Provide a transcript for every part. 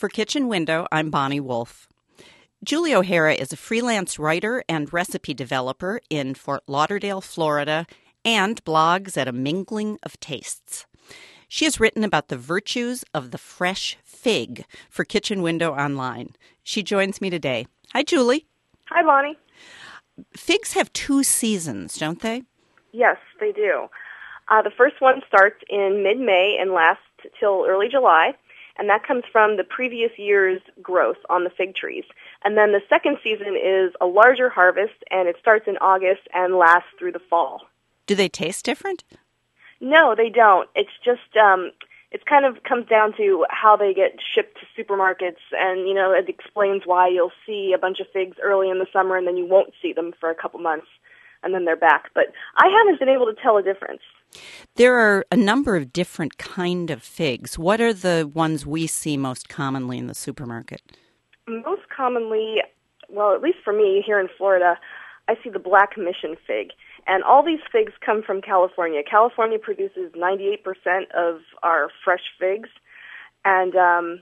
For Kitchen Window, I'm Bonnie Wolf. Julie O'Hara is a freelance writer and recipe developer in Fort Lauderdale, Florida, and blogs at A Mingling of Tastes. She has written about the virtues of the fresh fig for Kitchen Window Online. She joins me today. Hi, Julie. Hi, Bonnie. Figs have 2 seasons, don't they? Yes, they do. The first one starts in mid-May and lasts till early July, and that comes from the previous year's growth on the fig trees. And then the second season is a larger harvest, and it starts in August and lasts through the fall. Do they taste different? No, they don't. It's just, it kind of comes down to how they get shipped to supermarkets, and, it explains why you'll see a bunch of figs early in the summer and then you won't see them for a couple months, and then they're back. But I haven't been able to tell a difference. There are a number of different kind of figs. What are the ones we see most commonly in the supermarket? Most commonly, well, at least for me here in Florida, I see the black mission fig. And all these figs come from California. California produces 98% of our fresh figs. And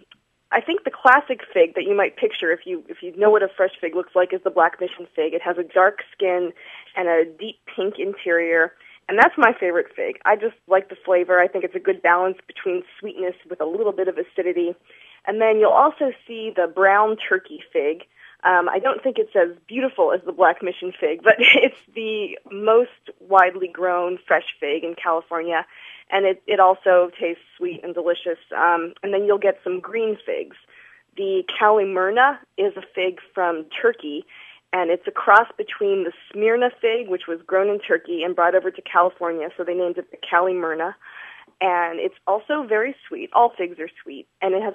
I think the classic fig that you might picture if you know what a fresh fig looks like is the black mission fig. It has a dark skin and a deep pink interior. And that's my favorite fig. I just like the flavor. I think it's a good balance between sweetness with a little bit of acidity. And then you'll also see the brown turkey fig. I don't think it's as beautiful as the black mission fig, but it's the most widely grown fresh fig in California. And it also tastes sweet and delicious. And then you'll get some green figs. The Kalimurna is a fig from Turkey, and it's a cross between the Smyrna fig, which was grown in Turkey and brought over to California, so they named it the Kalimurna. And it's also very sweet. All figs are sweet. And it's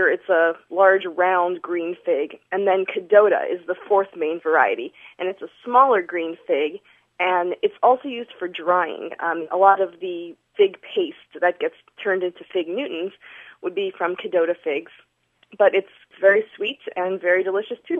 a large, round green fig. And then Cadota is the 4th main variety. And it's a smaller green fig, and it's also used for drying. A lot of the fig paste that gets turned into fig Newtons would be from Cadota figs. But it's very sweet and very delicious, too.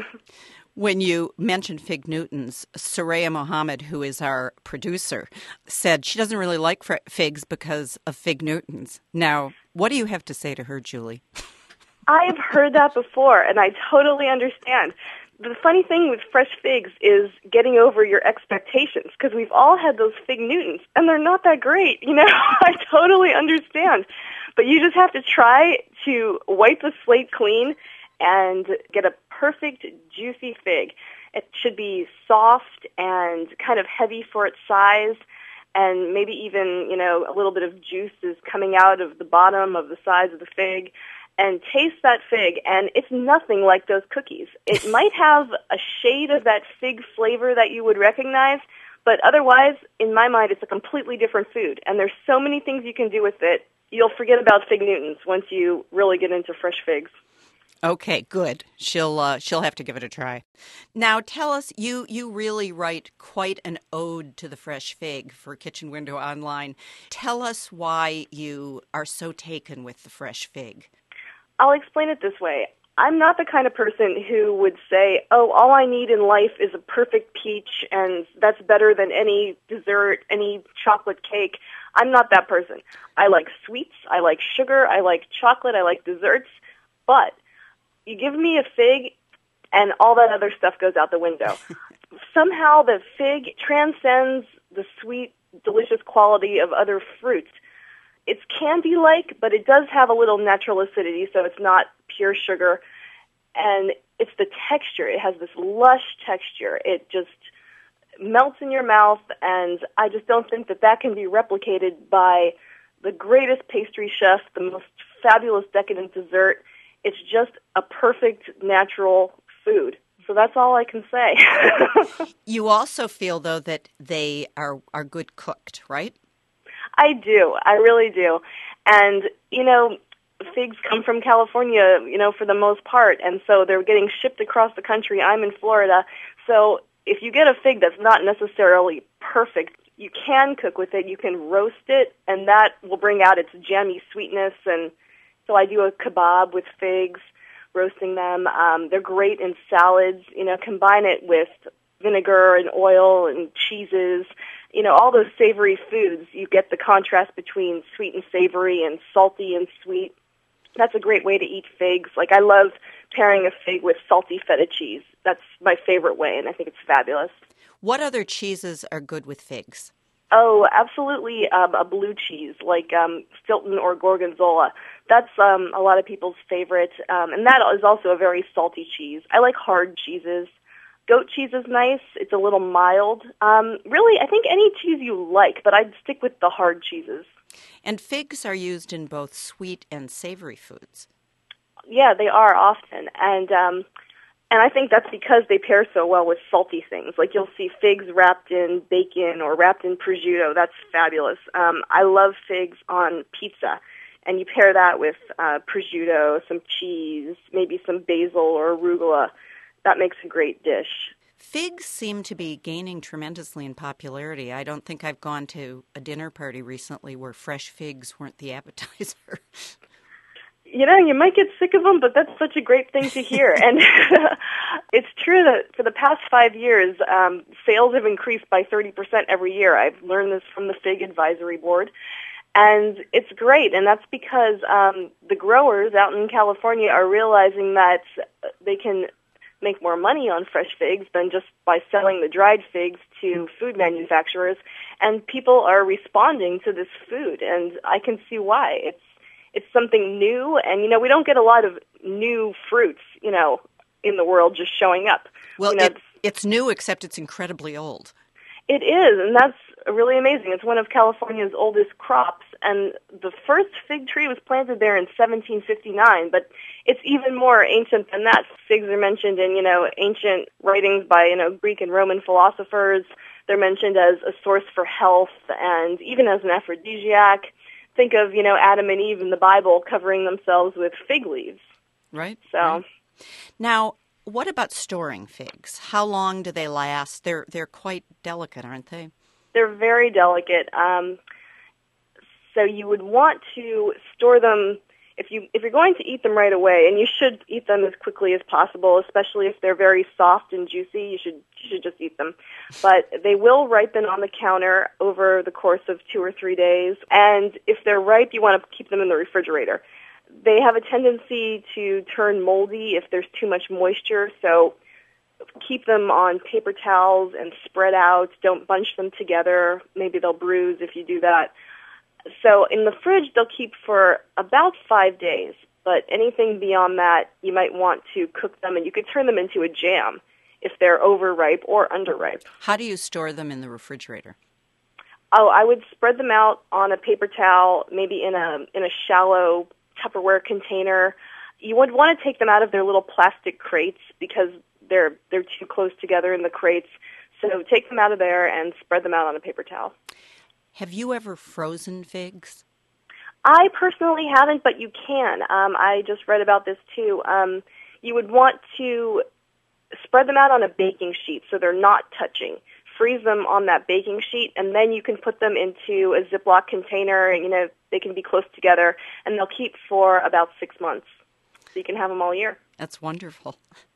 When you mentioned fig Newtons, Soraya Mohammed, who is our producer, said she doesn't really like figs because of fig Newtons. Now, what do you have to say to her, Julie? I've heard that before, and I totally understand. The funny thing with fresh figs is getting over your expectations, because we've all had those fig Newtons, and they're not that great, I totally understand. But you just have to try to wipe the slate clean and get a perfect juicy fig. It should be soft and kind of heavy for its size, and maybe even, a little bit of juice is coming out of the bottom of the sides of the fig. And taste that fig, and it's nothing like those cookies. It might have a shade of that fig flavor that you would recognize, but otherwise, in my mind, it's a completely different food. And there's so many things you can do with it. You'll forget about fig Newtons once you really get into fresh figs. Okay, good. She'll have to give it a try. Now, tell us, you really write quite an ode to the fresh fig for Kitchen Window Online. Tell us why you are so taken with the fresh fig. I'll explain it this way. I'm not the kind of person who would say, all I need in life is a perfect peach, and that's better than any dessert, any chocolate cake. I'm not that person. I like sweets, I like sugar, I like chocolate, I like desserts, but you give me a fig, and all that other stuff goes out the window. Somehow the fig transcends the sweet, delicious quality of other fruits. It's candy-like, but it does have a little natural acidity, so it's not pure sugar. And it's the texture. It has this lush texture. It just melts in your mouth, and I just don't think that can be replicated by the greatest pastry chef, the most fabulous decadent dessert. It's just a perfect natural food. So that's all I can say. You also feel, though, that they are good cooked, right? I do. I really do. And, figs come from California, for the most part, and so they're getting shipped across the country. I'm in Florida. So if you get a fig that's not necessarily perfect, you can cook with it. You can roast it, and that will bring out its jammy sweetness. And so I do a kebab with figs, roasting them. They're great in salads. Combine it with vinegar and oil and cheeses. All those savory foods, you get the contrast between sweet and savory and salty and sweet. That's a great way to eat figs. Like, I love pairing a fig with salty feta cheese. That's my favorite way, and I think it's fabulous. What other cheeses are good with figs? Oh, absolutely, a blue cheese, like Stilton or Gorgonzola. That's a lot of people's favorite, and that is also a very salty cheese. I like hard cheeses. Goat cheese is nice. It's a little mild. Really, I think any cheese you like, but I'd stick with the hard cheeses. And figs are used in both sweet and savory foods. Yeah, they are often, and I think that's because they pair so well with salty things. Like, you'll see figs wrapped in bacon or wrapped in prosciutto. That's fabulous. I love figs on pizza, and you pair that with prosciutto, some cheese, maybe some basil or arugula. That makes a great dish. Figs seem to be gaining tremendously in popularity. I don't think I've gone to a dinner party recently where fresh figs weren't the appetizer. You know, you might get sick of them, but that's such a great thing to hear. And it's true that for the past 5 years, sales have increased by 30% every year. I've learned this from the Fig Advisory Board. And it's great, and that's because the growers out in California are realizing that they can make more money on fresh figs than just by selling the dried figs to food manufacturers. And people are responding to this food, and I can see why. It's something new, and, you know, we don't get a lot of new fruits, you know, in the world just showing up. Well, you know, it's new, except it's incredibly old. It is, and that's really amazing. It's one of California's oldest crops, and the first fig tree was planted there in 1759, but it's even more ancient than that. Figs are mentioned in, you know, ancient writings by, you know, Greek and Roman philosophers. They're mentioned as a source for health and even as an aphrodisiac. Think of, you know, Adam and Eve in the Bible covering themselves with fig leaves. Right. So, right. Now, what about storing figs? How long do they last? They're quite delicate, aren't they? They're very delicate. So you would want to store them if you're going to eat them right away, and you should eat them as quickly as possible, especially if they're very soft and juicy. You should just eat them. But they will ripen on the counter over the course of 2 or 3 days, and if they're ripe, you want to keep them in the refrigerator. They have a tendency to turn moldy if there's too much moisture, so keep them on paper towels and spread out. Don't bunch them together. Maybe they'll bruise if you do that. So in the fridge, they'll keep for about 5 days, but anything beyond that, you might want to cook them, and you could turn them into a jam if they're overripe or underripe. How do you store them in the refrigerator? Oh, I would spread them out on a paper towel, maybe in a shallow Tupperware container. You would want to take them out of their little plastic crates because they're too close together in the crates. So take them out of there and spread them out on a paper towel. Have you ever frozen figs? I personally haven't, but you can. I just read about this too. You would want to spread them out on a baking sheet so they're not touching. Freeze them on that baking sheet, and then you can put them into a Ziploc container. You know, they can be close together, and they'll keep for about 6 months. So you can have them all year. That's wonderful.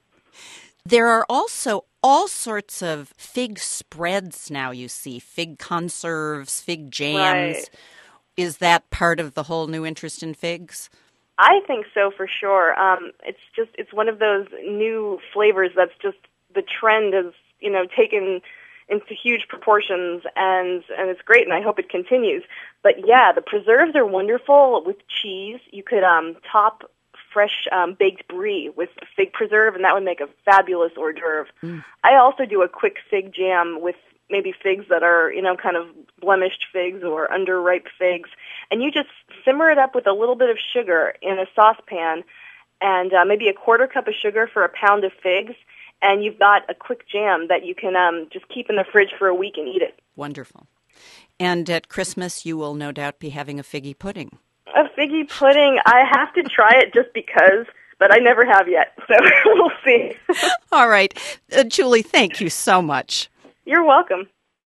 There are also all sorts of fig spreads now, you see, fig conserves, fig jams. Right. Is that part of the whole new interest in figs? I think so, for sure. It's one of those new flavors that's just, the trend has, you know, taken into huge proportions, and it's great, and I hope it continues. But yeah, the preserves are wonderful with cheese. You could top fresh baked brie with fig preserve, and that would make a fabulous hors d'oeuvre. I also do a quick fig jam with maybe figs that are, you know, kind of blemished figs or underripe figs, and you just simmer it up with a little bit of sugar in a saucepan, and maybe a quarter cup of sugar for a pound of figs, and you've got a quick jam that you can just keep in the fridge for a week and eat it. Wonderful. And at Christmas, you will no doubt be having a figgy pudding. A figgy pudding, I have to try it just because, but I never have yet, so we'll see. All right. Julie, thank you so much. You're welcome.